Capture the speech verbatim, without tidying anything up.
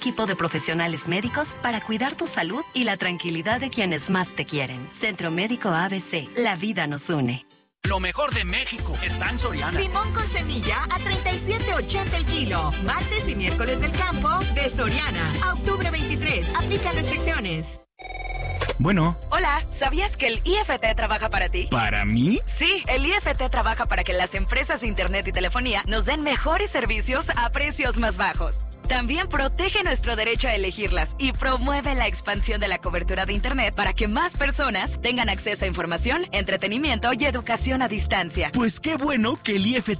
Equipo de profesionales médicos para cuidar tu salud y la tranquilidad de quienes más te quieren. Centro Médico A B C. La vida nos une. Lo mejor de México está en Soriana. Limón con semilla a treinta y siete ochenta el kilo. Martes y miércoles del campo de Soriana. A octubre veintitrés. Aplica restricciones. Bueno. Hola, ¿sabías que el I F T trabaja para ti? ¿Para mí? Sí, el I F T trabaja para que las empresas de internet y telefonía nos den mejores servicios a precios más bajos. También protege nuestro derecho a elegirlas y promueve la expansión de la cobertura de internet para que más personas tengan acceso a información, entretenimiento y educación a distancia. Pues qué bueno que el I F T